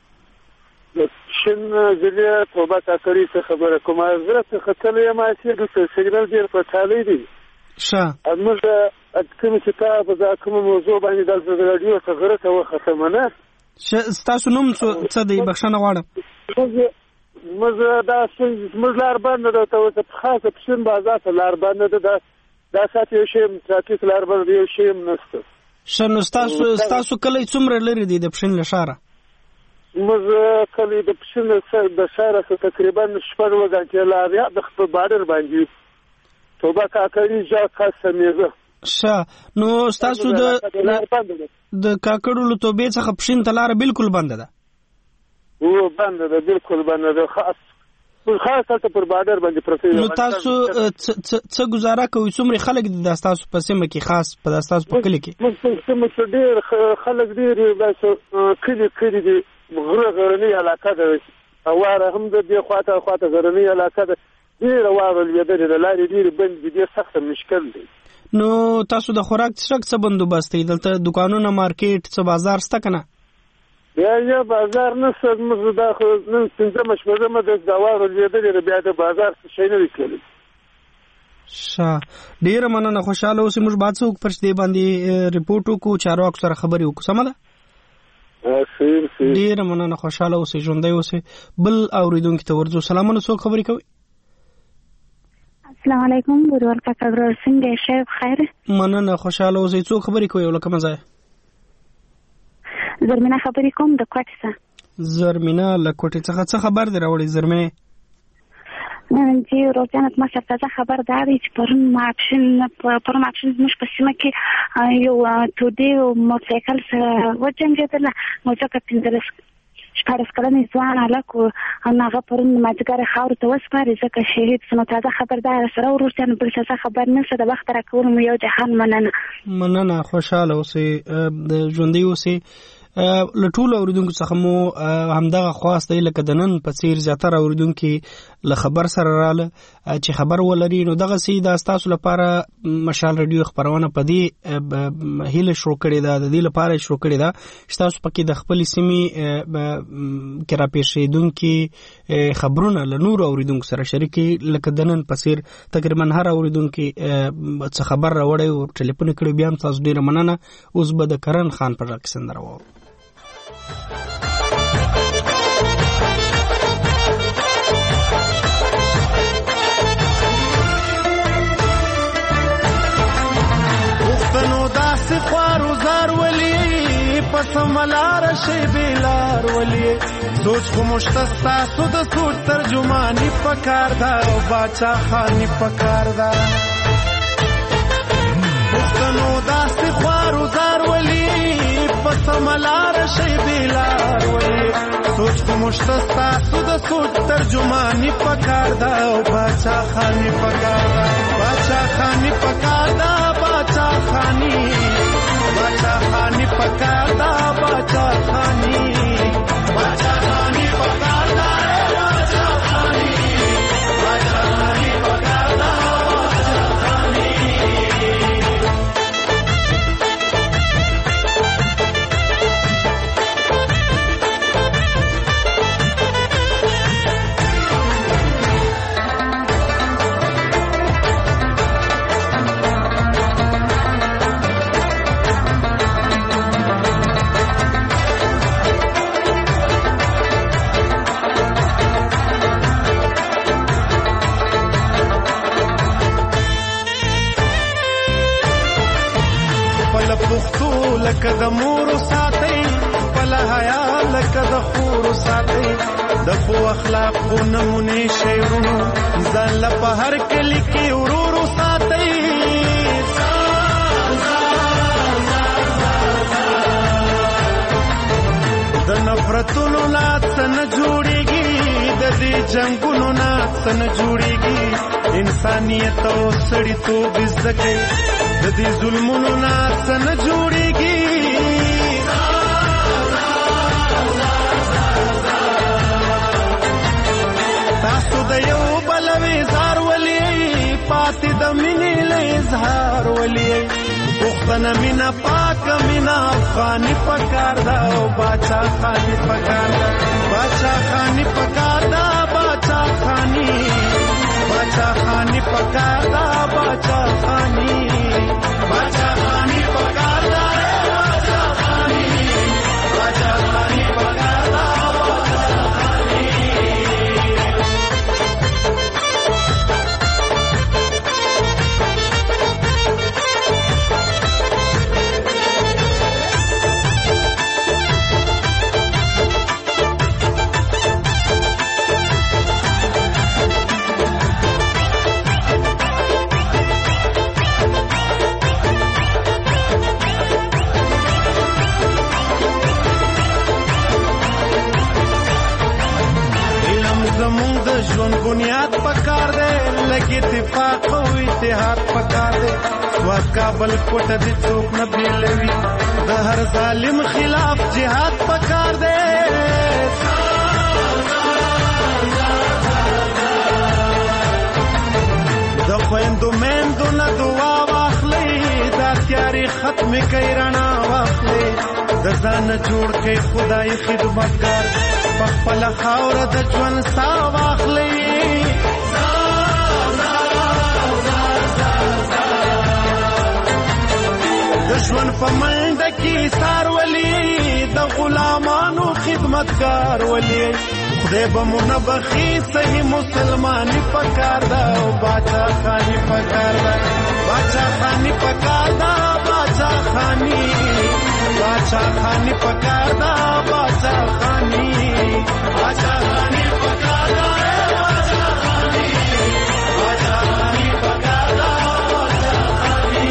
شن ضلع توبه کاکړي څخه خبره کوم. زه څه تللی یم چې د سیګنال ډېر په ټالۍ دی. ښه موږ کوم کتاب د کوم موضوع باندې دلته د راډیو څخه غره ته وختمه نه. ستاسو نوم څه دی؟ بخښنه غواړم. موږ دا موږ لار بنده ده ته خاصه پښین بازار ته لار بنده ده دا ساتي یو شی ترافیک لار بنده یو شی نشته. ښه نو ستاسو ستاسو کلی څومره لرې دی د پښین له ښاره؟ موږ کلی د پښین د ښاره څخه تقریبا شپږ غنټې لاره د خپل بارډر باندې توبه کاکړي جا قسمیزه. ښه نو ستاسو د د کاکړو له توبې څخه پښین ته لاره بالکل بنده ده؟ و بنده ده، بالکل بنده ده، خاص خاص هلته پر بارډر باندې پرته. نو تاسو څه ګزاره کوئ؟ څومره خلک دي دا ستاسو په سیمه کې، خاص په ستاسو په کلي کې؟ موږ په سیمه کې ډېر خلک ډېر داسې کلي کلي دي، غره غرنۍ علاقه ده، اواره هم ده، دې خواته خواته غرنۍ علاقه ده، ډېره واوره لوېدلې ده، لارې ډېرې بندې دي، ډېر سخته مشکل دی. نو تاسو د خوراک څښاک څه بندوبست دی؟ دلته دکانونه، مارکیټ، څه بازار شته که نه؟ یا یا بازار نشته. موږ دا خو نن پنځمه شپږمه ده، دا واوره لوېدلې ده، بیا د بازار څه شی نه دی تللی. ښه ډېره مننه، خوشحاله اوسئ. موږ باید څه وکړو پر دې باندې رپورټ وکړو، چارواکو سره خبرې وکړو. سمه ده؟ ډېره مننه، خوشحاله اوسئ، ژوندی اوسئ. بل اورېدونکي ته ورځو. سلامونه، څوک خبرې کوي؟ السلام علیکم ورور کاکا ورور څنګه شې؟ خیر مننه، خوشحاله اوسئ. څوک خبرې کوي او له کومه ځایه؟ زرمینه خبرې کوم د کوټې څخه. زرمینه له کوټې څخه څه خبر دی راوړی زرمینه؟ چې روزانه ما سره تازه خبر دا دی چې پرون ماکشن پرون ماکشن زموږ په سیمه کې یو تودې موټرسایکل سره وجنګېدله، نو ځکه پنځلس شپاړس کلنې ځوان هلک و، هغه پرون مازدیګر خاورو ته وسپاري، ځکه شهید سو. نو تازه خبر دا سره وروسته بل تازه خبر نشته. د وخت راکولو مو یو جهان مننه. مننه، خوشحاله اوسئ، ژوندی اوسئ. له ټولو اورېدونکو څخه مو همدغه خواست دی لکه د نن په څېر زیاتره اورېدونکي له خبر سره راله چې خبر ولري. نو دغسې دا ستاسو لپاره مشال راډیو خپرونه په دې هیله شروع کړې ده، د دې لپاره یې شروع کړې ده چې تاسو پکې د خپلې سیمې کې راپېښېدونکي خبرونه له نورو اورېدونکو سره شریک کړي. لکه د نن په څېر تقریبا هر اورېدونکي څه خبر راوړی او ټلیفون یې کړی. بیا هم تاسو ډېره مننه. اوس به د کرن خان په غږ کې سندره واورو. پښتنو داسې خوارو زار ولي پس ملار شي بلار ولي سوچ خو مشتستا سو د سوچ ترجمانی پکار دا او باچا خانی پکار دا. پښتنو داسې خوارو زار ولي پس ملار شي بلار ولي سوچ خو مشتستا سو د سوچ ترجمانی پکار دا او باچا خانی پکار دا. باچا خانی پکار دا، باچا خانی باچا خانی پکار دا، باچا خانی باچا خانی پکار دا، باچا خانی باچا خانی پکار دا، باچا خانی. لکه د مور ساتي خپل حیا، لکه د خور ساتي د خو اخلاق خو نمونه شیرونو ځان له په هر کلی کې ورورو ساتي. د نفرت نفرتونو لا څه نه جوړیږي د دې جنگونو نه څه نه جوړیږي انسانیت او سړیتوب زده کوي د دې ظلمونو نه څه نه جوړیږي تاسو د یو بل وزار ولي پاتې د مینې له اظهار ولي پښتنه مینا پاک مینا افغاني پکار دا او باچا خاني پکار دا باچا خاني پکار دا باچا خاني باچا خاني پکار دا باچا خاني باچا خاني پکار دا باچا خاني باچا خاني پکار دا باچا خاني ژوند بنیاد پکار دے لگی اتفاق او اتحاد پکار دے سواد کابل کوټ دې څوک نه بیلوي د هر ظالم خلاف جهاد پکار دے د خويندو مېندو نه دعا واخلې دا تیاری ختم کړي رڼا واخلې د ځان جوړ کړي خدای خدمتګار خپل خاور د ژوند سا واخلې د ژوند په منډه کې سار ولي د غلامانو خدمتګار ولي خدای به مو نه بخي صحیح مسلماني پکار دا او باچا خاني پکار دا باچا خاني پکار دا باچا خاني باچا خاني پکار دا باچا خاني باچا خاني پکار دا باچا خاني باچا خاني پکار دا باچا خاني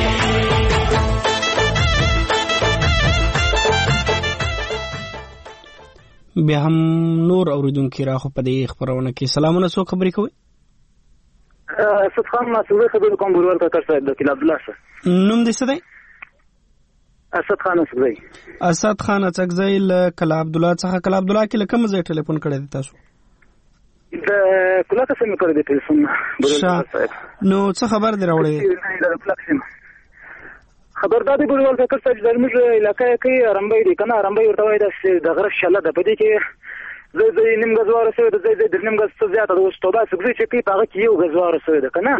بیا هم نور اوریدونکو راخو په دې خبرونه کې سلامونه سو خبرې کوي اسد خان مسعود خبرې کوم بورول کاکر صاحب د کلاب الله سره نوم دې څه دی اسد خان اسدزی اسد خان اسدزی له کلا عبد الله څخه کلا عبد الله کې کوم ځای ټلیفون کړی دی تاسو د کلا څخه مې کړی دی ټلیفون نو څه خبر دی راوړی خبردار دی بورول کاکر صاحب زموږ علاقې کې رمبای دی کنه رمبای ورته وای د غره شله د پدې کې زه زه نیم غزوار سره د زه د نیم غز څه زیاته د وستوبه څه چې کې پاغه کې یو غزوار سره ده کنه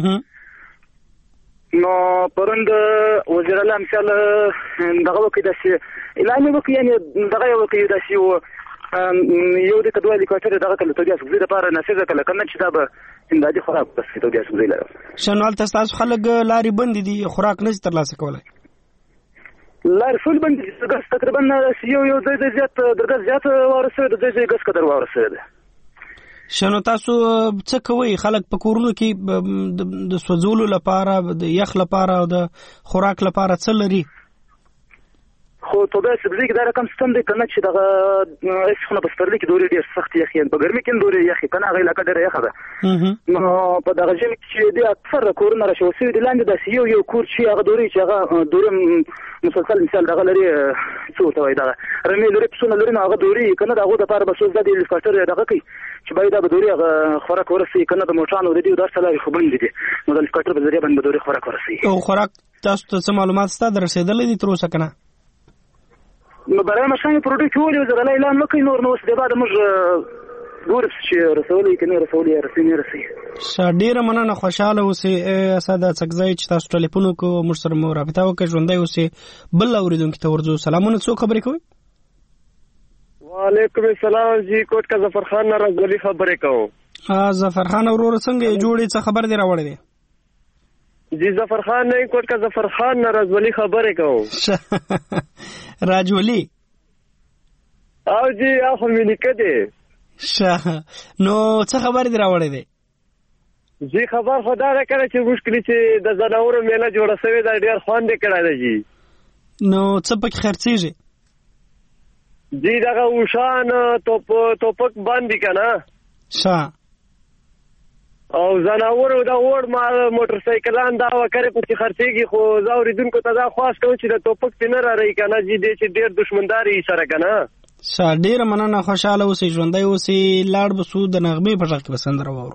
نو پرند وزیر الله مثال دغه وکړي د اعلان وکړي یعنی دغه وکړي د یو یو د کډوالي کوټه دغه کله ته د لپاره نسیزه کله کنه چې دا به اندازې خوراک بس ته د اسوزي لاره شنوال تاسو خلک لاري بند دي خوراک نه ترلاسه کولای لار فل بند دي تقریبا یو یو د زیات درګه زیات ورسره د دې ګس قدر ورسره شنو تاسو څه کوي خلک په کورونو کې د سوځولو لپاره د یخ لپاره او د خوراک لپاره څه لري خو ته به سبزی کې دا رقم ستند کنه چې دغه اسخونه بسترلی کې دوري ډیر سخت یخین په ګرمي کې دوري یخی کنه غي لکه ډیر یخه ده نو په دغه ژمي کې د اکثر کورونه راشو سوي د لاندې د یو یو کور چې هغه دوري چې هغه دوري مسلسل مثال دغه لري څو ته وای دا رمي لري پسونه لري نو هغه دوري کنه دغه د لپاره بسوز د هلیکاپټر دغه کوي چې باید د دوري هغه خوراک ورسي کنه د موټرانو د دې درسه لري خو بند دي نو د هلیکاپټر په ذریعہ باندې دوري خوراک ورسي او خوراک تاسو ته معلومات ستاسو درسېدلې دي تر اوسه کنه نو برای مشان پروډکټ ولې زغله اعلان وکړي نور نو څه د بعد موږ ګورف چې رسولې کنه رسولې رسېنې رسې شاډیره مننه خوشاله اوسې اساده څنګه چې تاسو ټلیفون کو موږ سره مو رابطه وکړ ژوندۍ اوسې بل اوریدونکو ته ورځو سلامونه څو خبرې کوي وعلیکم السلام جی کوټ کا ظفر خان ناراض خبرې کوم ها ظفر خان ورور څنګه جوړې څه خبر دی راوړې دي جی ظفر خان نه کوټ کا ظفر خان ناراض ولی خبرې کوم راجولی او جی اخو مې لیکه شاه نو څه خبر دی راوړې دی جی خبر خدا را کړی چې مشکل چې د زناورو میله جوړه شوې ده ډېر خوند کړی دی جی نو څه پکې خرڅېږي جی دغه وشان توپ توپک باندې کنه شا او زناور د وړ ما موټر سایکلان دا وکړي په خرڅيږي خو زاوریدونکو ته دا خواست کوم چې د توپک تنه را رہی کنه جی دې چې ډېر دشمنداري سره کنه شا ډېر مننه خوشاله اوسې ژوندۍ اوسې لاړ بسو د نغمې په ځای کې بسندره وورو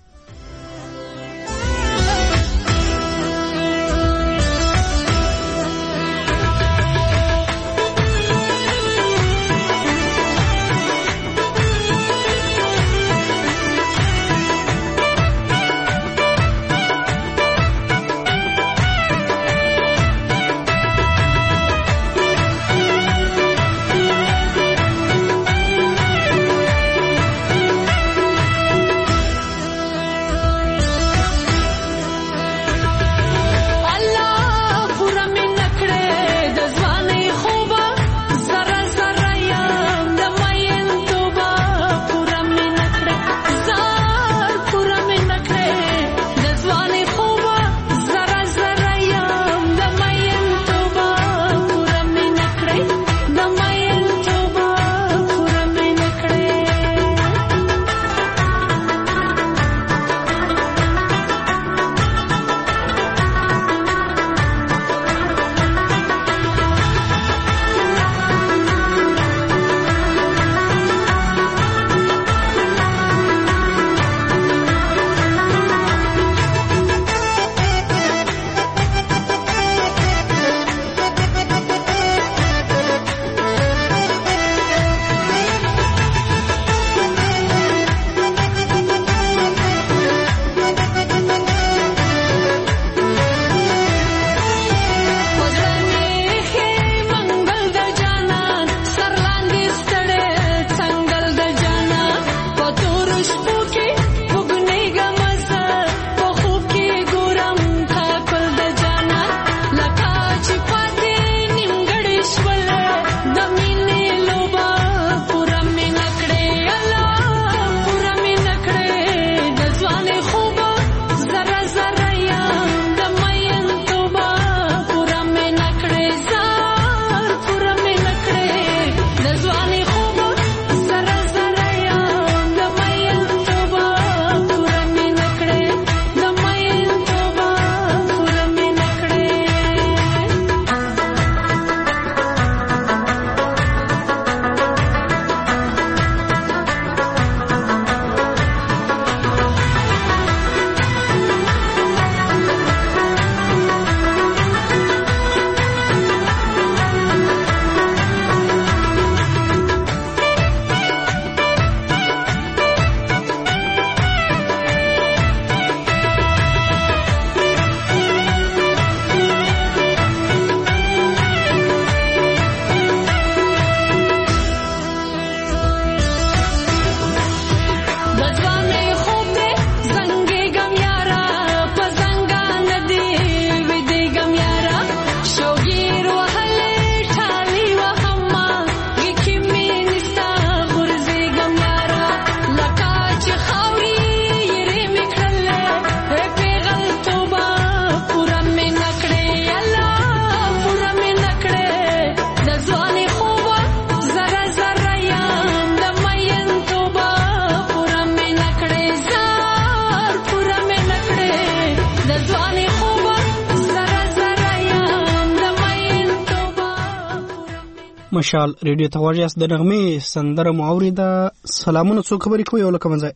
مشال ریډیو ته واجس د نغمې سندره معوریده سلامونه څو خبرې کوي او لکه منځای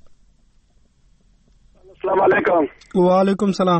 السلام علیکم وعلیکم سلام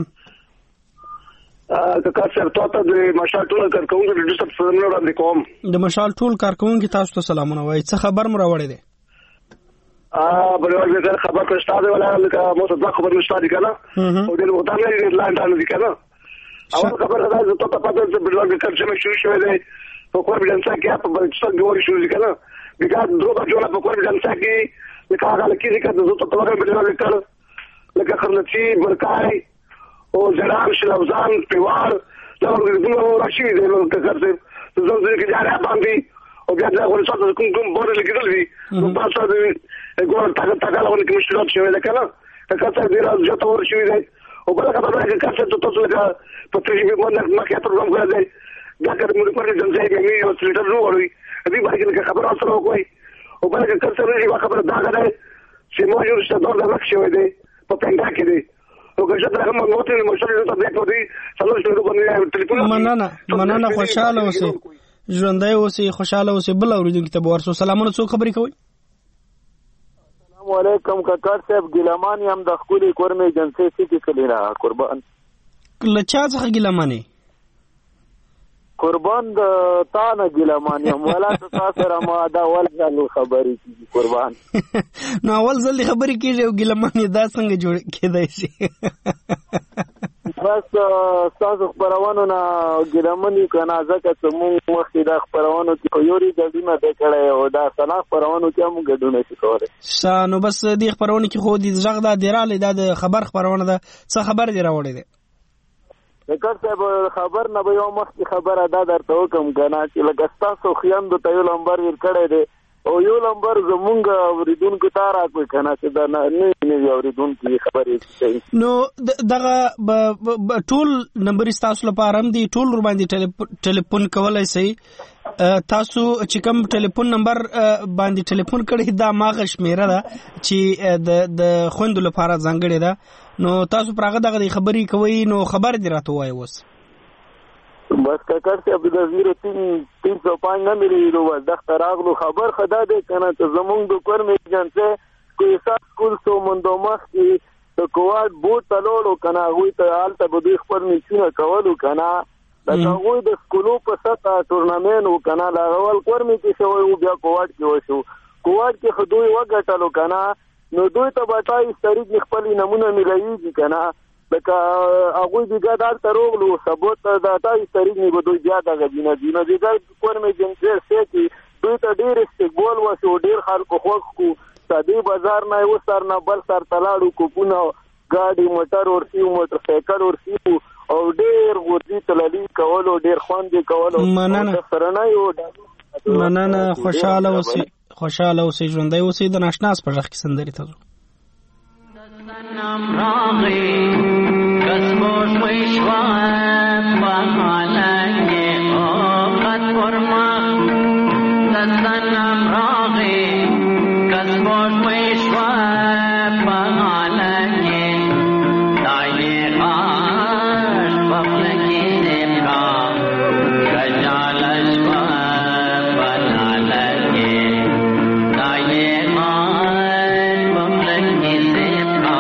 کاکا صاحب تاسو د مشال ټول کارکونکو د ډیسټرب سلامونه وړاندې کوم د مشال ټول کارکونکو تاسو ته سلامونه وایي څه خبر مو راوړی دی ا بلوړ دې خبر کړه ستاسو ولا لکه مو څه خبر نشته دي کنه او دې وتا نه لاندې دي کنه او خبر دا ته په پاتې د بلوړ کې کلچمه شروع شوې ده په کوم ځای کې په بلڅ ګوري شروع دي کنه بګا دوه بجو په کوم ځای کې لکه هغه لکه چې د زوت په لور بلوړ کړه لکه خرلچی برکای او جلال شلوزان پیوار دا ورته راشي دې نو کړه چې زوم دې کې جاره باندې او بیا دا ورته څه کوم کوم بور لګیدل وی نو تاسو دې ګور تا تا له ونې کې مشکلات شوي ده کنه کله چې راځي جوته ور شوي ده او بل خبره ده چې تاسو ته تاسو لکه په تجربه باندې ما کې پروګرام کړی دا کړه موږ په جنځه کې مې یو څلټر نو وړي دې باندې خبر اوسره وکوي او بل کې کسر یې خبر دا غره چې مو یو څه دور د مخ شوی دی په پنګا کې دی او که څه درته مو ته مشورې ته دې کوي څلور څلور باندې ټلیفون مننه مننه خوشاله اوسئ ژوندۍ اوسئ خوشاله اوسئ بل اوریدونکو ته ورسو سلامونه څوک خبرې کوي السلام علیکم کاکړ صاحب ګیلمانی هم د خپلې کورمې جنسي سیټي کلی را قربان له چا څخه ګیلمانی قربان د تا نه ګیلمانی هم ولا تا سره ما دا اول ځل خبرې کیږي قربان نو اول ځل خبرې کیږي او ګیلمانی دا څنګه جوړ کېدای شي بس تاسو خبرونه نه ګیلمانی کنه ځکه چې موږ مخکې دا خبرونه کې یوري د دې نه کړه او دا سنا خبرونه کې موږ ګډونه شي کولای شانو بس دې خبرونه کې خو دې ځغ دا دیراله دا خبر خبرونه ده څه خبر دی راوړی دی کاکړ صاحب خبر نه به یو مخکې خبره دا درته وکم کنه چې لکه تاسو خیاندو ته یو لمبر ور کړی دی او یو لمبر زمونږ اوریدونکو ته راکوي کنه چې دا نه نه اوریدونکو خبرې کوي نو دغه ټول نمبر تاسو لپاره هم دی ټول ور باندې ټلیفون کولای شي تاسو چې کوم ټلیفون نمبر باندې ټلیفون کړی دا ماغه شمیره ده چې د د خوندو لپاره ځانګړې ده نو تاسو پرغه دغه خبرې کوي نو خبر دی راته وای وس بس کاکړ صاحب د زیرو تین تین سو پانچ نه ملي نو دغه راغلو خبر خدا دې کنه ته زمونږ د کورمې جنسه کوئی سات سکول سو مندومخ کې د کواد بوت تلولو کنه وي ته حالت به دوی خپل میچونه کولو کنه دا هغه د سکولو په ستا ټورنمنت وکنه لا اول کورمې کې شوی او بیا کواد کې وشو کواد کې خدوی وګټلو کنه نو دوی ته بټای تاریخ خپل نمونه ملایي کنه لکه هغه دیګه دال تروغلو ثبوت دا تای تاریخ نه بدوي بیا دا غدینه دینه دیګه کورمې جنسه سې کې دوی ته ډیر استقبال وشو ډیر خلکو خوښ کو سادي بازار نه و سر نه بل سر تلاړو کو پونه ګاډي موټر ورسي موټر سایکل ورسي او ډیر غوړي تللی کولو ډیر خوند کولو مننه سره نه یو مننه خوشاله اوسئ خوشاله اوسئ ژوندۍ اوسئ د ناشناس په ځخ کې سندري تاسو نام راغی کسموش ویشوان بحالنگی اوقات فرما دستنم راغی کسموش ویشوان بحالنگی دائی خاش بفلکی نبرا کجالش بحالنگی دائی خاش بفلکی نبرا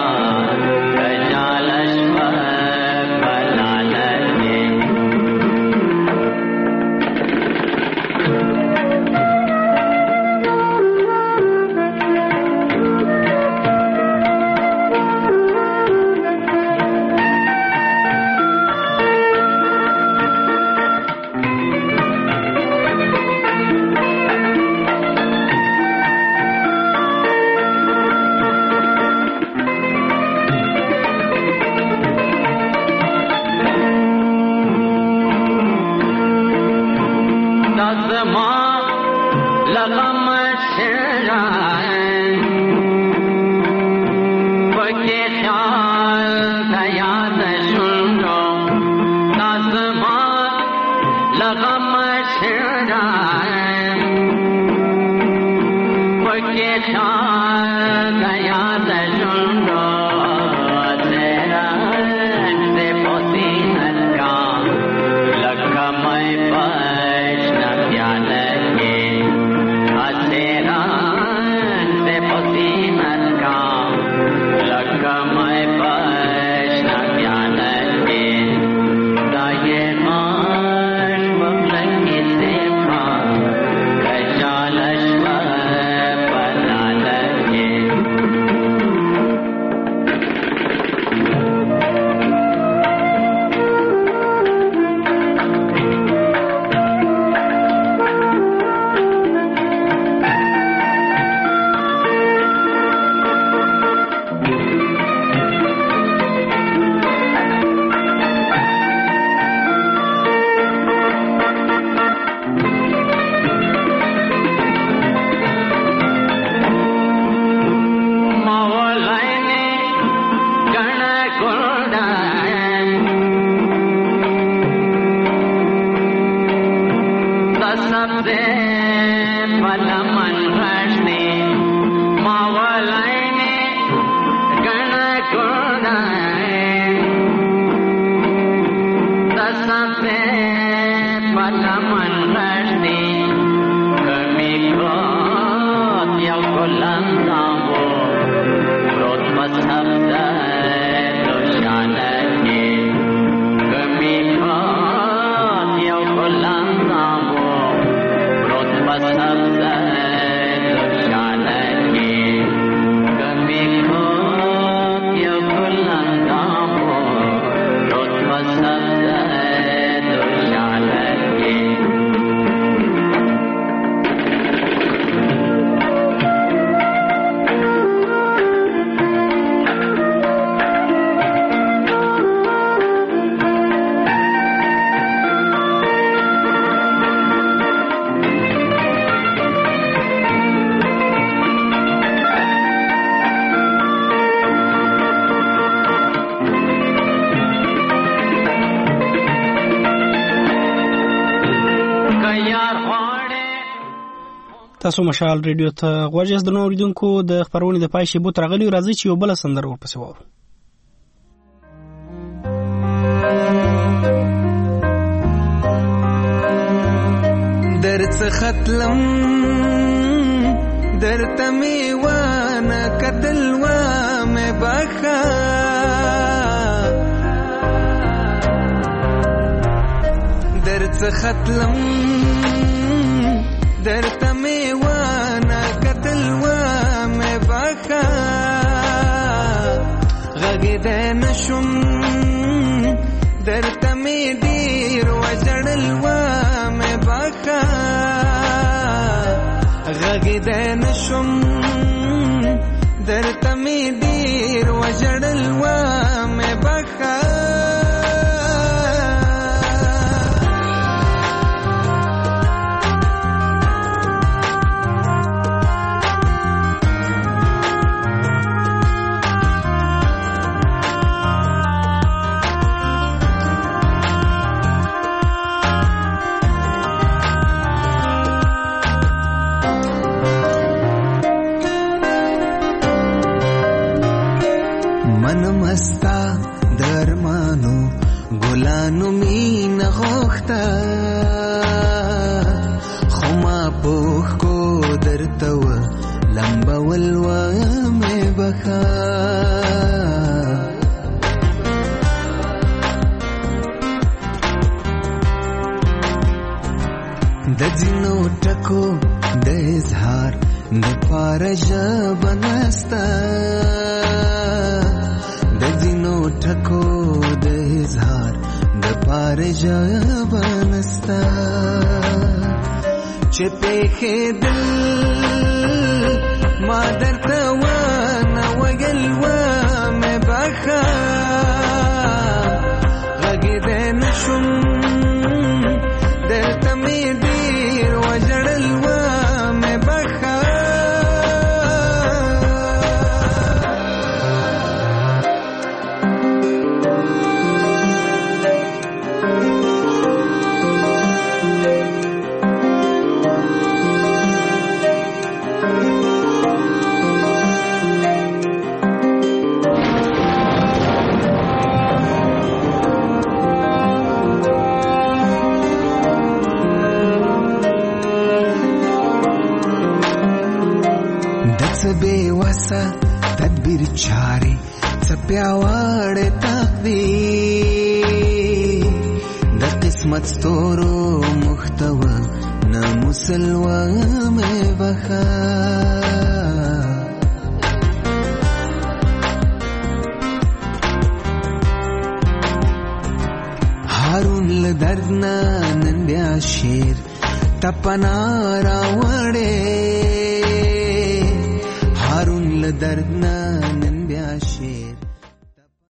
تاسو مشال ریډیو ته غوږ د نوریدونکو د خبرونې د پای شیبو ترغلی راځي چې یو بل سندره ورپسې وورو. درڅ ختلم درته می وانه قتل و مې بخا درڅ ختلم درته می وانه قتل و مې بخا غږېدی نشم درته می ډېر وژړل و مې بخا غږېدی نشم درته می ډېر وژړل و مې بخا مستا درمانو ګلانو مين غوښتا خو ما پوښ کو درته و لمبول و مې بخا د ځینو ټکو د اظهار د پاره ژبه نسته د ځینو ټکو د اظهار د پاره ژبه نسته چې پېښېدل ما درته ونه ویل و مې بخا غږېدی نشم درته مې ډېر وژړل و مې بخا بے وسا تدبیر چاري څپیاوړ تقدیر د قسمت ستورو محتوا نه مسلوا مې بخا هارون له درد نه نن بیا شیر تپنا راوړې هارون له درد نه